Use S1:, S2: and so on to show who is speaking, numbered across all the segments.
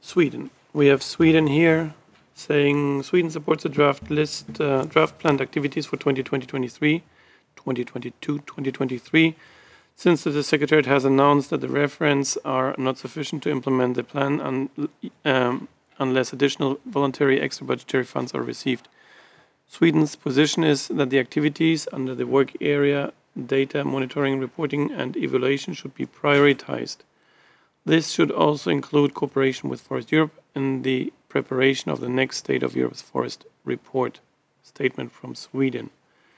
S1: Sweden. We have Sweden here saying Sweden supports the draft planned activities for 2022, 2023, since the Secretariat has announced that the referents are not sufficient to implement the plan unless additional voluntary extra budgetary funds are received. Sweden's position is that the activities under the work area data monitoring, reporting and evaluation should be prioritized. This should also include cooperation with Forest Europe in the preparation of the next State of Europe's Forest Report. Statement from Sweden.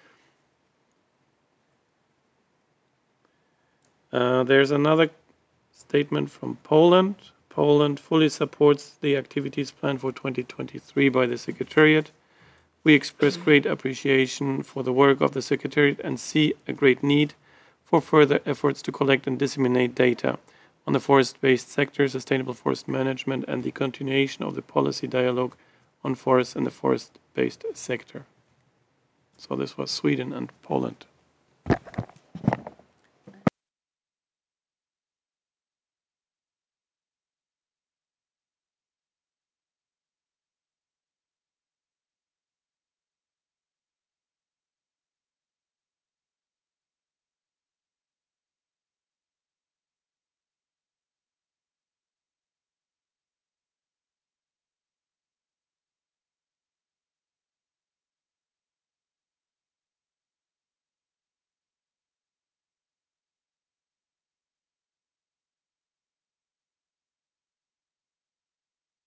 S1: There's another statement from Poland. Poland fully supports the activities planned for 2023 by the Secretariat. We express great appreciation for the work of the Secretariat and see a great need for further efforts to collect and disseminate data on the forest-based sector, sustainable forest management, and the continuation of the policy dialogue on forests and the forest-based sector. So this was Sweden and Poland.